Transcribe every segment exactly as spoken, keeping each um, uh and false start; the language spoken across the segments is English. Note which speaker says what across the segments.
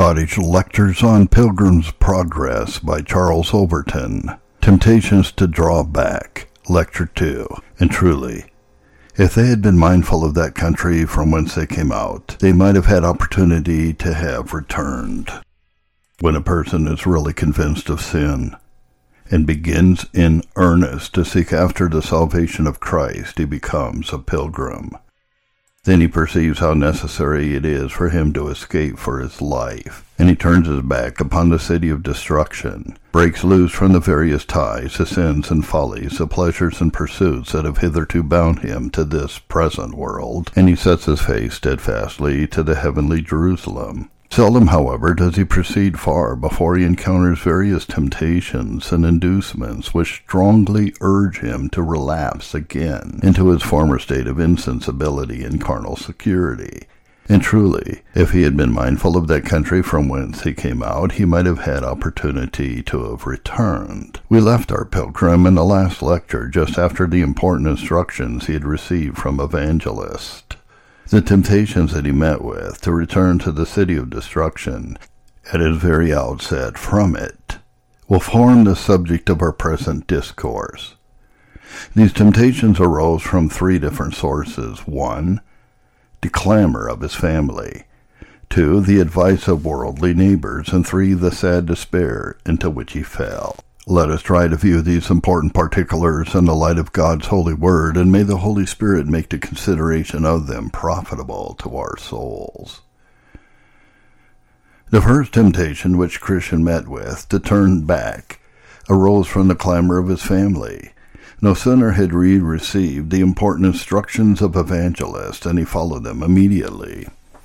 Speaker 1: Cottage Lectures on Pilgrim's Progress by Charles Overton. Temptations to Draw Back, Lecture two. And truly, if they had been mindful of that country from whence they came out, they might have had opportunity to have returned. When a person is really convinced of sin, and begins in earnest to seek after the salvation of Christ, he becomes a pilgrim. Then he perceives how necessary it is for him to escape for his life, and he turns his back upon the city of destruction, breaks loose from the various ties, the sins and follies, the pleasures and pursuits that have hitherto bound him to this present world, and he sets his face steadfastly to the heavenly Jerusalem. Seldom, however, does he proceed far before he encounters various temptations and inducements which strongly urge him to relapse again into his former state of insensibility and carnal security. And truly, if he had been mindful of that country from whence he came out, he might have had opportunity to have returned. We left our pilgrim in the last lecture just after the important instructions he had received from Evangelist. The temptations that he met with to return to the city of destruction at his very outset from it will form the subject of our present discourse. These temptations arose from three different sources. One, the clamor of his family. Two, the advice of worldly neighbors. And three, the sad despair into which he fell. Let us try to view these important particulars in the light of God's holy word, and may the Holy Spirit make the consideration of them profitable to our souls. The first temptation which Christian met with, to turn back, arose from the clamor of his family. No sooner had he received the important instructions of Evangelist than he followed them immediately.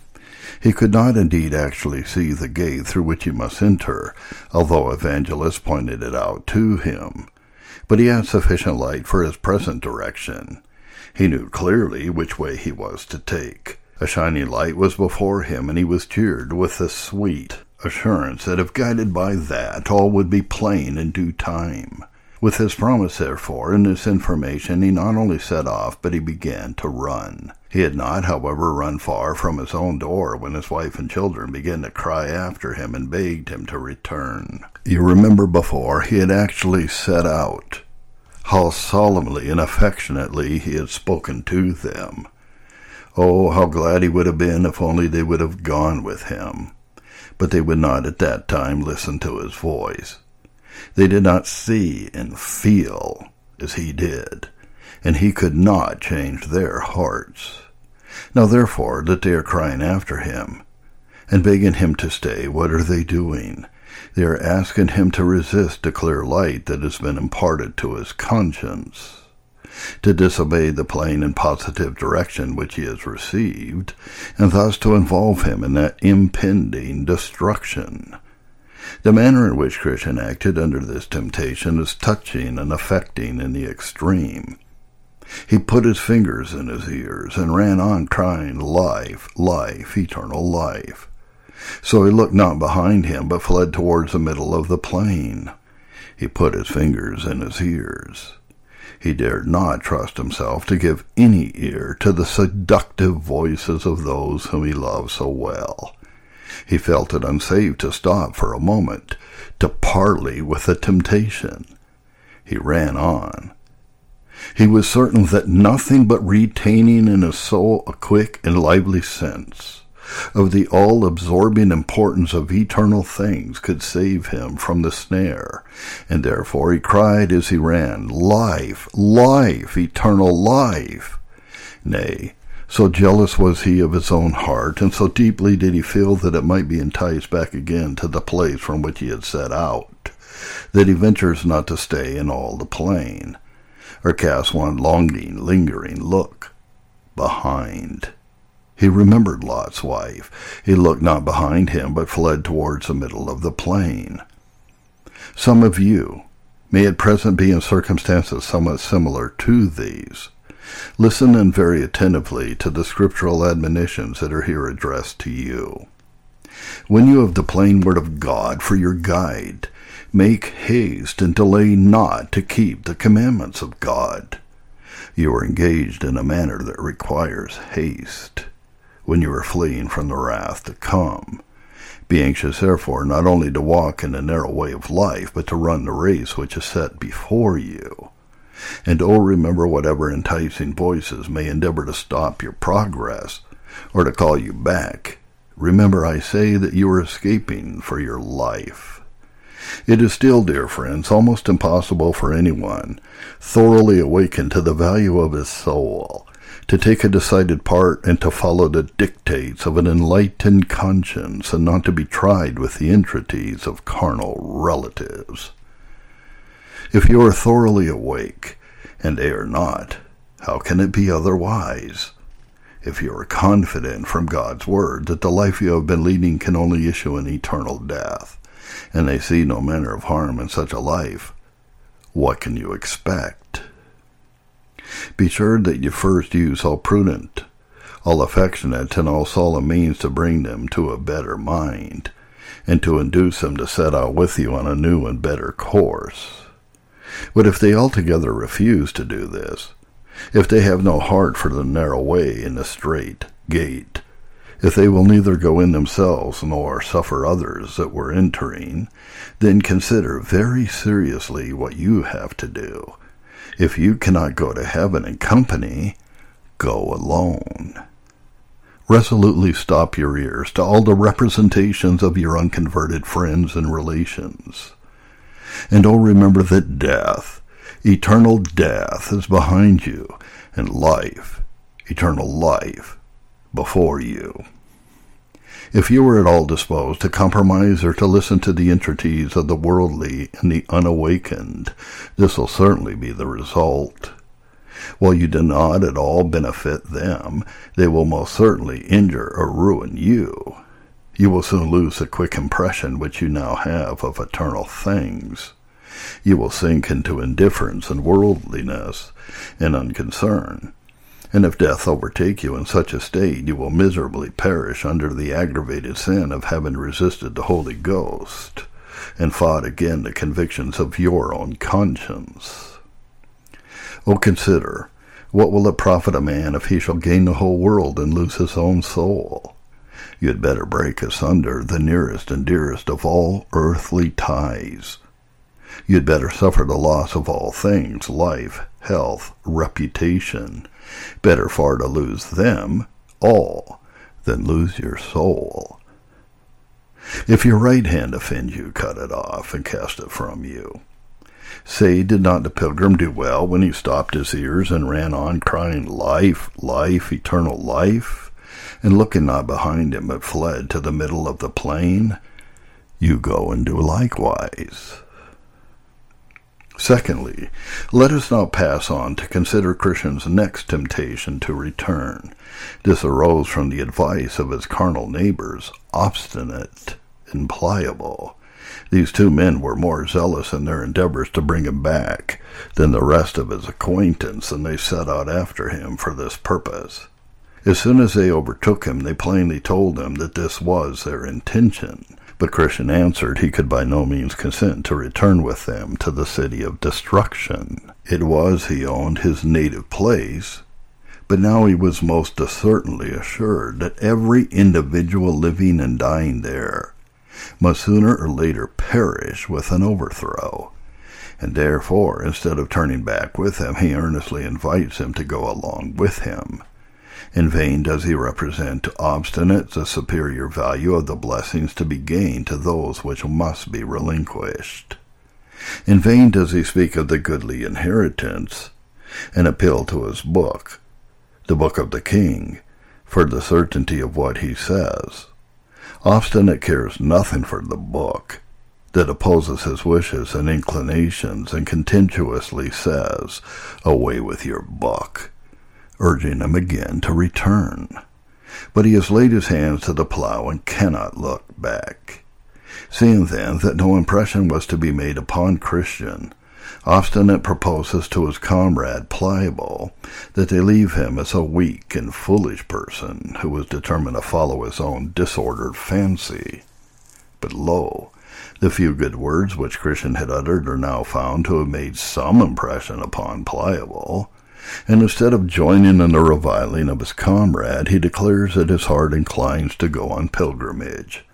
Speaker 1: He could not indeed actually see the gate through which he must enter, although Evangelist pointed it out to him. But he had sufficient light for his present direction. He knew clearly which way he was to take. A shining light was before him, and he was cheered with the sweet assurance that if guided by that, all would be plain in due time. With this promise, therefore, and this information, he not only set off, but he began to run. He had not, however, run far from his own door when his wife and children began to cry after him and begged him to return. You remember before he had actually set out, how solemnly and affectionately he had spoken to them. Oh, how glad he would have been if only they would have gone with him. But they would not at that time listen to his voice. They did not see and feel as he did, and he could not change their hearts. Now therefore that they are crying after him, and begging him to stay, what are they doing? They are asking him to resist the clear light that has been imparted to his conscience, to disobey the plain and positive direction which he has received, and thus to involve him in that impending destruction. The manner in which Christian acted under this temptation is touching and affecting in the extreme. He put his fingers in his ears and ran on crying, "Life, life, eternal life." So he looked not behind him, but fled towards the middle of the plain. He put his fingers in his ears. He dared not trust himself to give any ear to the seductive voices of those whom he loved so well. He felt it unsafe to stop for a moment, to parley with the temptation. He ran on. He was certain that nothing but retaining in his soul a quick and lively sense of the all-absorbing importance of eternal things could save him from the snare, and therefore he cried as he ran, "Life, life, eternal life!" Nay, so jealous was he of his own heart, and so deeply did he feel that it might be enticed back again to the place from which he had set out, that he ventures not to stay in all the plain, or cast one longing, lingering look behind. He remembered Lot's wife. He looked not behind him, but fled towards the middle of the plain. Some of you may at present be in circumstances somewhat similar to these. Listen then very attentively to the scriptural admonitions that are here addressed to you. When you have the plain word of God for your guide, make haste and delay not to keep the commandments of God. You are engaged in a manner that requires haste when you are fleeing from the wrath to come. Be anxious, therefore, not only to walk in the narrow way of life, but to run the race which is set before you. And oh, remember whatever enticing voices may endeavor to stop your progress, or to call you back. Remember, I say, that you are escaping for your life. It is still, dear friends, almost impossible for anyone thoroughly awakened to the value of his soul to take a decided part and to follow the dictates of an enlightened conscience, and not to be tried with the entreaties of carnal relatives. If you are thoroughly awake, and they are not, how can it be otherwise? If you are confident from God's word that the life you have been leading can only issue in eternal death, and they see no manner of harm in such a life, what can you expect? Be sure that you first use all prudent, all affectionate, and all solemn means to bring them to a better mind, and to induce them to set out with you on a new and better course. But if they altogether refuse to do this, if they have no heart for the narrow way and the strait gate, if they will neither go in themselves nor suffer others that were entering, then consider very seriously what you have to do. If you cannot go to heaven in company, go alone. Resolutely stop your ears to all the representations of your unconverted friends and relations. And oh, remember that death, eternal death, is behind you, and life, eternal life, before you. If you are at all disposed to compromise or to listen to the entreaties of the worldly and the unawakened, this will certainly be the result. While you do not at all benefit them, they will most certainly injure or ruin you. You will soon lose the quick impression which you now have of eternal things. You will sink into indifference and worldliness and unconcern. And if death overtake you in such a state, you will miserably perish under the aggravated sin of having resisted the Holy Ghost, and fought again the convictions of your own conscience. Oh, consider, what will it profit a man if he shall gain the whole world and lose his own soul? You had better break asunder the nearest and dearest of all earthly ties. You had better suffer the loss of all things, life, health, reputation. Better far to lose them all than lose your soul. If your right hand offend you, cut it off and cast it from you. Say, did not the pilgrim do well when he stopped his ears and ran on crying, life, life, eternal life, and looking not behind him but fled to the middle of the plain? You go and do likewise. Secondly, let us now pass on to consider Christian's next temptation to return. This arose from the advice of his carnal neighbors, obstinate and pliable. These two men were more zealous in their endeavors to bring him back than the rest of his acquaintance, and they set out after him for this purpose. As soon as they overtook him, they plainly told him that this was their intention. But Christian answered he could by no means consent to return with them to the city of destruction. It was, he owned, his native place, but now he was most certainly assured that every individual living and dying there must sooner or later perish with an overthrow, and therefore, instead of turning back with him, he earnestly invites him to go along with him. In vain does he represent to obstinate the superior value of the blessings to be gained to those which must be relinquished. In vain does he speak of the goodly inheritance, and appeal to his book, the book of the king, for the certainty of what he says. Obstinate cares nothing for the book, that opposes his wishes and inclinations, and contemptuously says, away with your book, urging him again to return. But he has laid his hands to the plough and cannot look back. Seeing then that no impression was to be made upon Christian, Obstinate proposes to his comrade Pliable that they leave him as a weak and foolish person who was determined to follow his own disordered fancy. But lo, the few good words which Christian had uttered are now found to have made some impression upon Pliable, and instead of joining in the reviling of his comrade, he declares that his heart inclines to go on pilgrimage,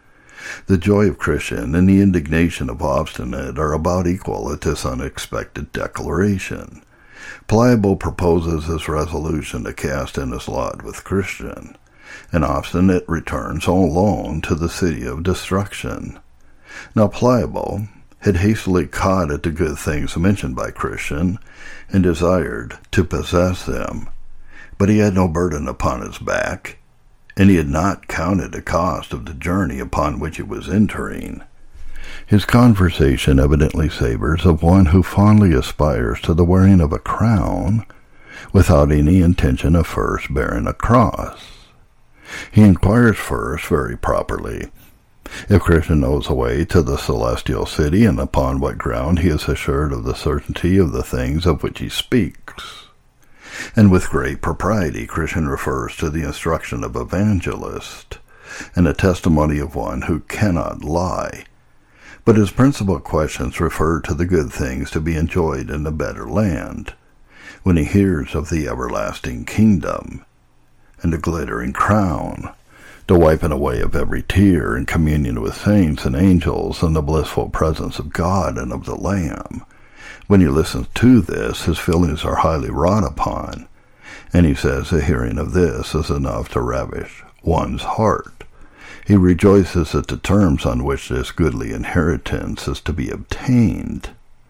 Speaker 1: The joy of Christian and the indignation of Obstinate are about equal at this unexpected declaration. Pliable proposes his resolution to cast in his lot with Christian, and Obstinate returns all alone to the city of destruction. Now Pliable had hastily caught at the good things mentioned by Christian, and desired to possess them, but he had no burden upon his back, and he had not counted the cost of the journey upon which he was entering. His conversation evidently savors of one who fondly aspires to the wearing of a crown, without any intention of first bearing a cross. He inquires first, very properly, if Christian knows the way to the celestial city, and upon what ground he is assured of the certainty of the things of which he speaks. And with great propriety Christian refers to the instruction of evangelist, and the testimony of one who cannot lie. But his principal questions refer to the good things to be enjoyed in the better land, when he hears of the everlasting kingdom, and the glittering crown, the wiping away of every tear, and communion with saints and angels, and the blissful presence of God and of the Lamb. When he listens to this, his feelings are highly wrought upon, and he says the hearing of this is enough to ravish one's heart. He rejoices at the terms on which this goodly inheritance is to be obtained.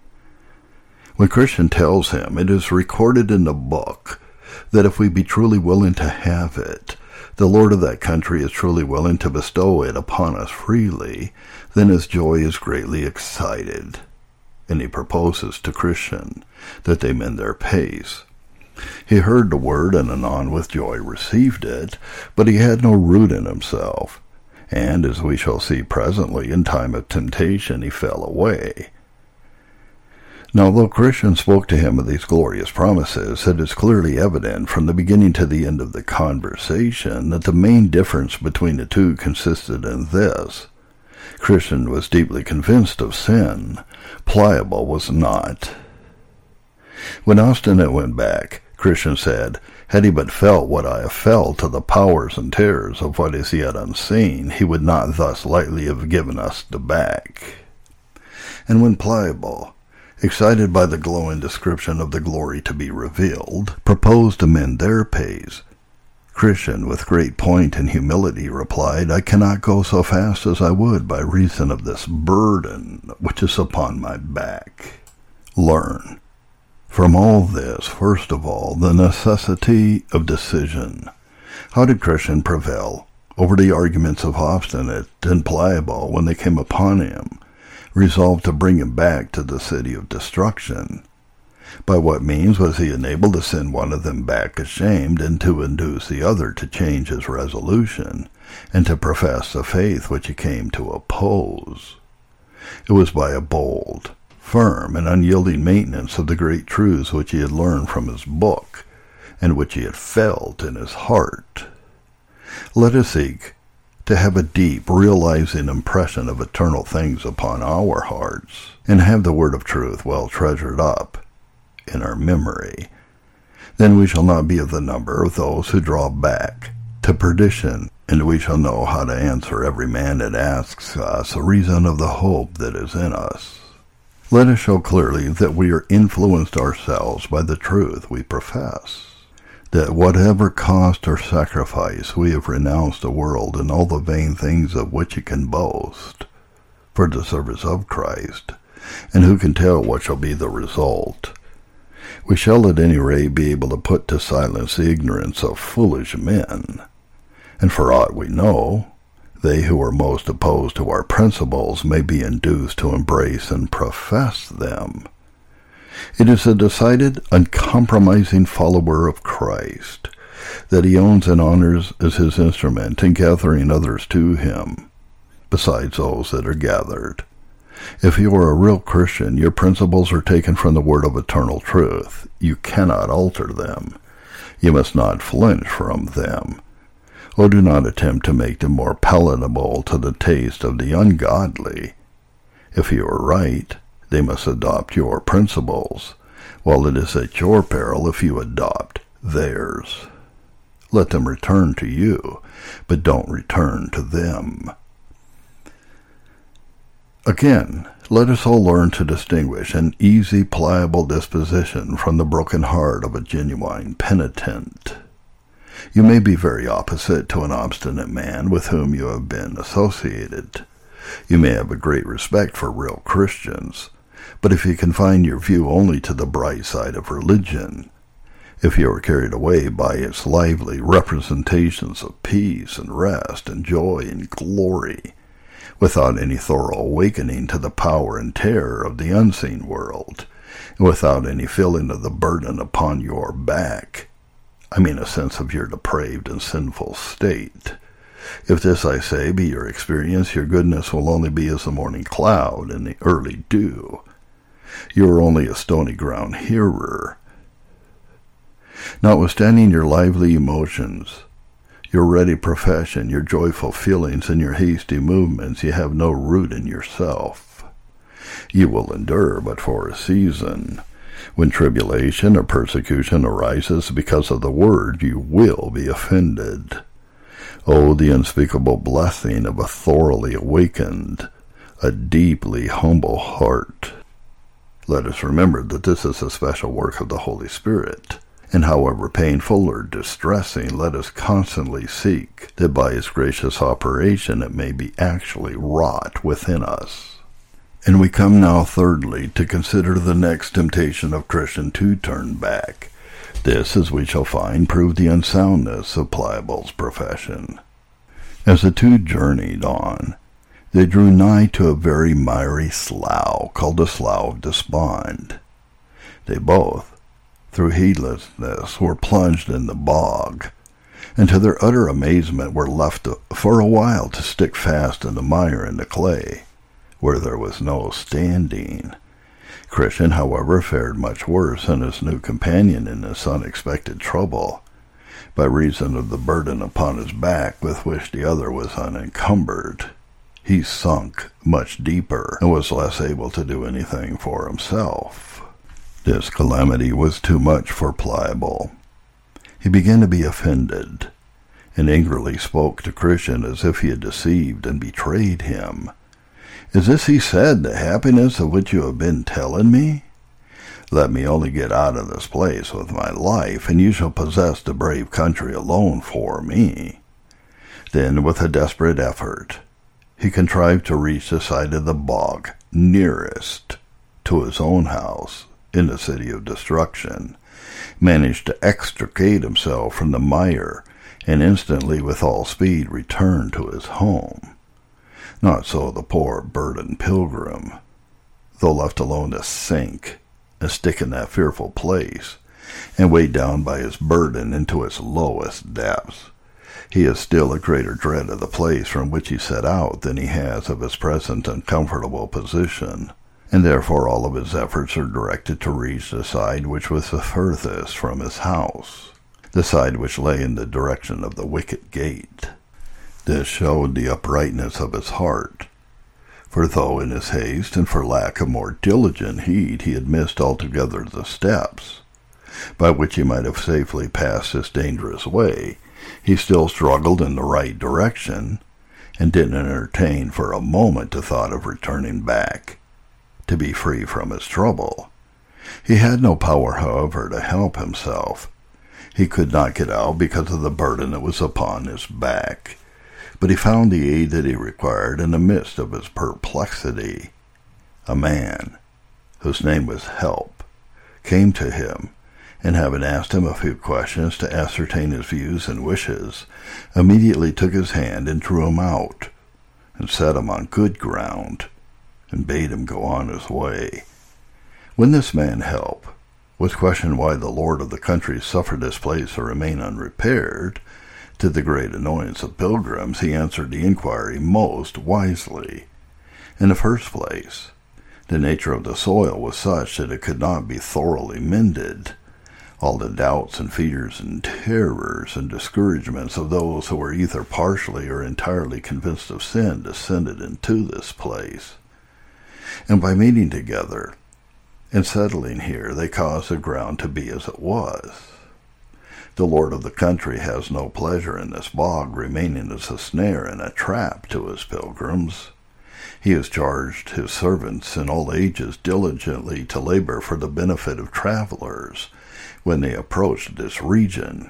Speaker 1: When Christian tells him, it is recorded in the book that if we be truly willing to have it, the Lord of that country is truly willing to bestow it upon us freely, then his joy is greatly excited, and he proposes to Christian that they mend their pace. He heard the word, and anon with joy received it, but he had no root in himself, and, as we shall see presently, in time of temptation he fell away. Now, though Christian spoke to him of these glorious promises, it is clearly evident from the beginning to the end of the conversation that the main difference between the two consisted in this. Christian was deeply convinced of sin. Pliable was not. When Obstinate went back, Christian said, had he but felt what I have felt to the powers and terrors of what is yet unseen, he would not thus lightly have given us the back. And when Pliable, excited by the glowing description of the glory to be revealed, proposed to mend their pace, Christian, with great point and humility, replied, I cannot go so fast as I would by reason of this burden which is upon my back. Learn from all this, first of all, the necessity of decision. How did Christian prevail over the arguments of Obstinate and Pliable when they came upon him, resolved to bring him back to the city of destruction? By what means was he enabled to send one of them back ashamed, and to induce the other to change his resolution, and to profess the faith which he came to oppose? It was by a bold, firm, and unyielding maintenance of the great truths which he had learned from his book, and which he had felt in his heart. Let us seek to have a deep, realizing impression of eternal things upon our hearts, and have the word of truth well treasured up in our memory. Then we shall not be of the number of those who draw back to perdition, and we shall know how to answer every man that asks us a reason of the hope that is in us. Let us show clearly that we are influenced ourselves by the truth we profess, that whatever cost or sacrifice we have renounced the world and all the vain things of which it can boast, for the service of Christ, and who can tell what shall be the result? We shall at any rate be able to put to silence the ignorance of foolish men, and for aught we know, they who are most opposed to our principles may be induced to embrace and profess them. It is a decided, uncompromising follower of Christ, that he owns and honors as his instrument in gathering others to him, besides those that are gathered. If you are a real Christian, your principles are taken from the word of eternal truth. You cannot alter them. You must not flinch from them. Oh, do not attempt to make them more palatable to the taste of the ungodly. If you are right, they must adopt your principles, while it is at your peril if you adopt theirs. Let them return to you, but don't return to them. Again, let us all learn to distinguish an easy, pliable disposition from the broken heart of a genuine penitent. You may be very opposite to an obstinate man with whom you have been associated. You may have a great respect for real Christians, but if you confine your view only to the bright side of religion, if you are carried away by its lively representations of peace and rest and joy and glory, without any thorough awakening to the power and terror of the unseen world, and without any feeling of the burden upon your back, I mean a sense of your depraved and sinful state, if this, I say, be your experience, your goodness will only be as the morning cloud and the early dew. You are only a stony ground hearer. Notwithstanding your lively emotions, your ready profession, your joyful feelings, and your hasty movements, you have no root in yourself. You will endure but for a season. When tribulation or persecution arises because of the word, you will be offended. Oh, the unspeakable blessing of a thoroughly awakened, a deeply humble heart. Let us remember that this is a special work of the Holy Spirit, and however painful or distressing, let us constantly seek that by His gracious operation it may be actually wrought within us. And we come now thirdly to consider the next temptation of Christian to turn back. This, as we shall find, proved the unsoundness of Pliable's profession. As the two journeyed on, they drew nigh to a very miry slough, called the Slough of Despond. They both, through heedlessness, were plunged in the bog, and to their utter amazement were left for a while to stick fast in the mire and the clay, where there was no standing. Christian, however, fared much worse than his new companion in this unexpected trouble, by reason of the burden upon his back with which the other was unencumbered. He sunk much deeper, and was less able to do anything for himself. This calamity was too much for Pliable. He began to be offended, and angrily spoke to Christian as if he had deceived and betrayed him. "Is this," he said, "the happiness of which you have been telling me? Let me only get out of this place with my life, and you shall possess the brave country alone for me." Then, with a desperate effort, he contrived to reach the side of the bog nearest to his own house in the city of destruction, managed to extricate himself from the mire, and instantly with all speed returned to his home. Not so the poor burdened pilgrim. Though left alone to sink and stick in that fearful place, and weighed down by his burden into its lowest depths, he has still a greater dread of the place from which he set out than he has of his present uncomfortable position, and therefore all of his efforts are directed to reach the side which was the furthest from his house, the side which lay in the direction of the wicket gate. This showed the uprightness of his heart, for though in his haste and for lack of more diligent heed he had missed altogether the steps by which he might have safely passed this dangerous way, he still struggled in the right direction, and didn't entertain for a moment the thought of returning back, to be free from his trouble. He had no power, however, to help himself. He could not get out because of the burden that was upon his back, but he found the aid that he required in the midst of his perplexity. A man, whose name was Help, came to him, and having asked him a few questions to ascertain his views and wishes, immediately took his hand and drew him out, and set him on good ground, and bade him go on his way. When this man Help was questioned why the lord of the country suffered this place to remain unrepaired, to the great annoyance of pilgrims, he answered the inquiry most wisely. In the first place, the nature of the soil was such that it could not be thoroughly mended. All the doubts and fears and terrors and discouragements of those who were either partially or entirely convinced of sin descended into this place, and by meeting together and settling here, they caused the ground to be as it was. The lord of the country has no pleasure in this bog remaining as a snare and a trap to his pilgrims. He has charged his servants in all ages diligently to labor for the benefit of travelers when they approach this region.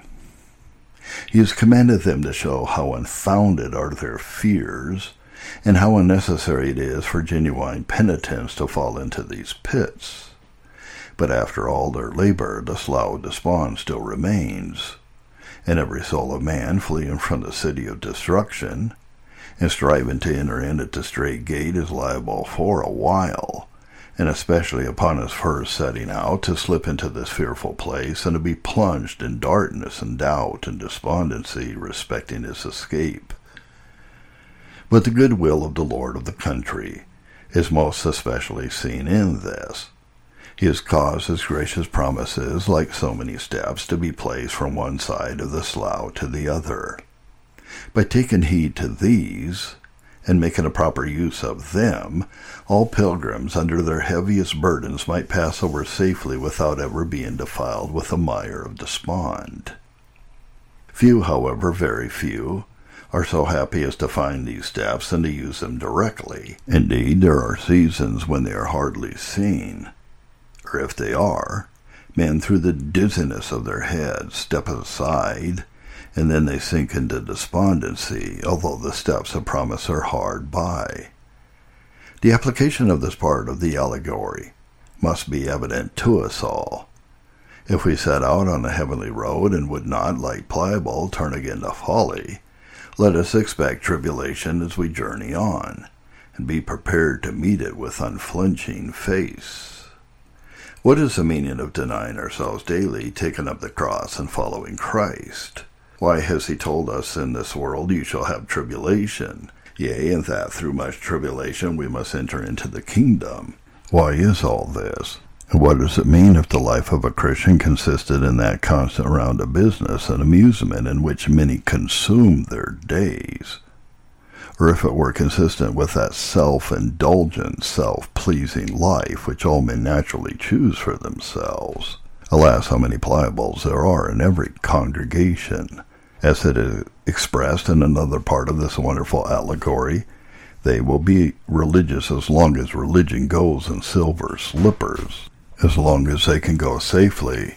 Speaker 1: He has commanded them to show how unfounded are their fears, and how unnecessary it is for genuine penitents to fall into these pits. But after all their labor, the slough of despond still remains, and every soul of man fleeing from the city of destruction, and striving to enter in at the strait gate is liable for a while, and especially upon his first setting out, to slip into this fearful place, and to be plunged in darkness and doubt and despondency respecting his escape. But the good will of the Lord of the country is most especially seen in this. He has caused his gracious promises, like so many steps, to be placed from one side of the slough to the other. By taking heed to these, and making a proper use of them, all pilgrims under their heaviest burdens might pass over safely without ever being defiled with the mire of despond. Few, however, very few, are so happy as to find these steps and to use them directly. Indeed, there are seasons when they are hardly seen, or if they are, men through the dizziness of their heads step aside, and then they sink into despondency, although the steps of promise are hard by. The application of this part of the allegory must be evident to us all. If we set out on the heavenly road and would not, like Pliable, turn again to folly, let us expect tribulation as we journey on, and be prepared to meet it with unflinching face. What is the meaning of denying ourselves daily, taking up the cross, and following Christ? Why has he told us, in this world you shall have tribulation, yea, and that through much tribulation we must enter into the kingdom? Why is all this? And what does it mean if the life of a Christian consisted in that constant round of business and amusement in which many consume their days? Or if it were consistent with that self-indulgent, self-pleasing life which all men naturally choose for themselves? Alas, how many Pliables there are in every congregation! As it is expressed in another part of this wonderful allegory, they will be religious as long as religion goes in silver slippers, as long as they can go safely,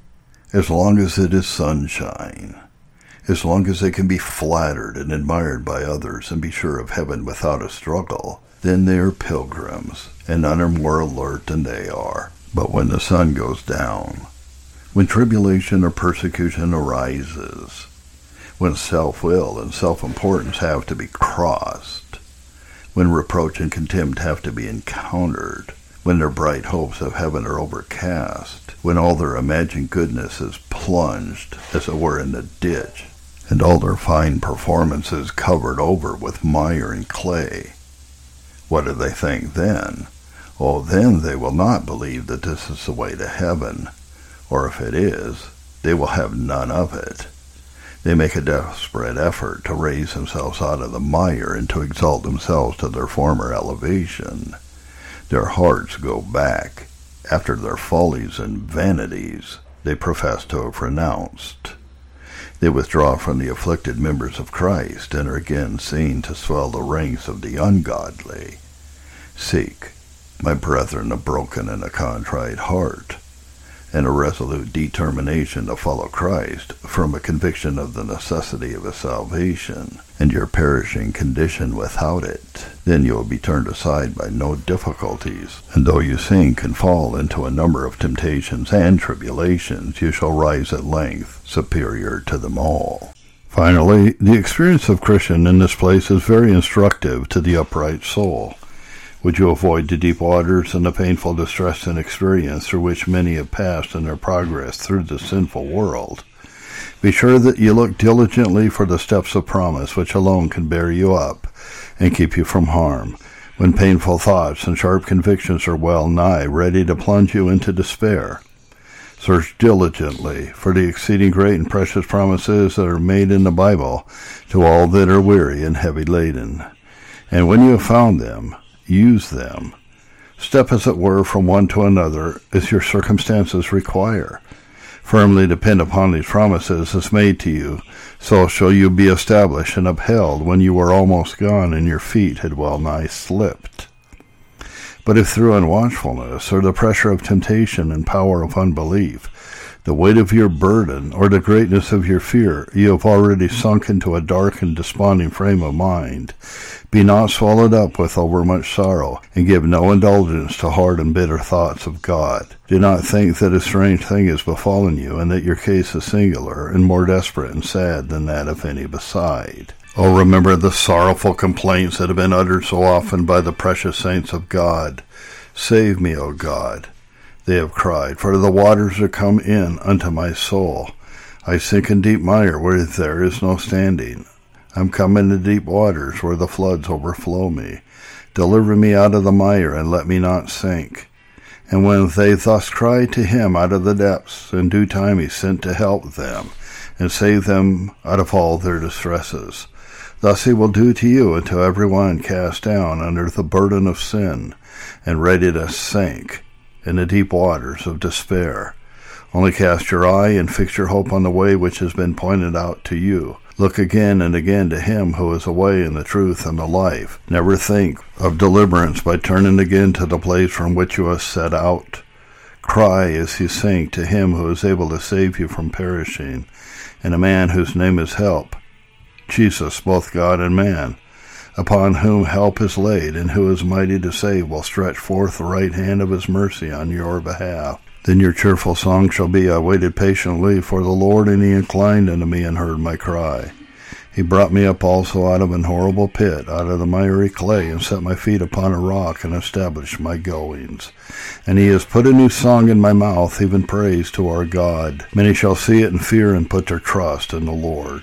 Speaker 1: as long as it is sunshine, as long as they can be flattered and admired by others and be sure of heaven without a struggle. Then they are pilgrims, and none are more alert than they are. But when the sun goes down, when tribulation or persecution arises, when self-will and self-importance have to be crossed, when reproach and contempt have to be encountered, when their bright hopes of heaven are overcast, when all their imagined goodness is plunged, as it were, in the ditch, and all their fine performances covered over with mire and clay, what do they think then? Oh, then they will not believe that this is the way to heaven, or if it is, they will have none of it. They make a desperate effort to raise themselves out of the mire and to exalt themselves to their former elevation. Their hearts go back, after their follies and vanities they profess to have renounced. They withdraw from the afflicted members of Christ, and are again seen to swell the ranks of the ungodly. Seek, my brethren, a broken and a contrite heart, and a resolute determination to follow Christ, from a conviction of the necessity of his salvation, and your perishing condition without it. Then you will be turned aside by no difficulties, and though you sink and fall into a number of temptations and tribulations, you shall rise at length superior to them all. Finally, the experience of Christian in this place is very instructive to the upright soul. Would you avoid the deep waters and the painful distress and experience through which many have passed in their progress through the sinful world? Be sure that you look diligently for the steps of promise which alone can bear you up and keep you from harm, when painful thoughts and sharp convictions are well nigh ready to plunge you into despair. Search diligently for the exceeding great and precious promises that are made in the Bible to all that are weary and heavy laden. And when you have found them, use them. Step, as it were, from one to another as your circumstances require. Firmly depend upon these promises as made to you. So shall you be established and upheld when you were almost gone and your feet had well nigh slipped. But if through unwatchfulness, or the pressure of temptation and power of unbelief, the weight of your burden, or the greatness of your fear, you have already sunk into a dark and desponding frame of mind, be not swallowed up with overmuch sorrow, and give no indulgence to hard and bitter thoughts of God. Do not think that a strange thing has befallen you, and that your case is singular, and more desperate and sad than that of any beside. Oh, remember the sorrowful complaints that have been uttered so often by the precious saints of God. Save me, O God, they have cried, for the waters are come in unto my soul. I sink in deep mire where there is no standing. I'm come into deep waters where the floods overflow me. Deliver me out of the mire, and let me not sink. And when they thus cried to him out of the depths, in due time he sent to help them, and save them out of all their distresses. Thus he will do to you until every one cast down under the burden of sin, and ready to sink in the deep waters of despair. Only cast your eye and fix your hope on the way which has been pointed out to you. Look again and again to him who is a way and the truth and the life. Never think of deliverance by turning again to the place from which you have set out. Cry as you sink to him who is able to save you from perishing, and a man whose name is Help, Jesus, both God and man, upon whom help is laid, and who is mighty to save, will stretch forth the right hand of his mercy on your behalf. Then your cheerful song shall be, I waited patiently for the Lord, and he inclined unto me and heard my cry. He brought me up also out of an horrible pit, out of the miry clay, and set my feet upon a rock, and established my goings. And he has put a new song in my mouth, even praise to our God. Many shall see it and fear, and put their trust in the Lord.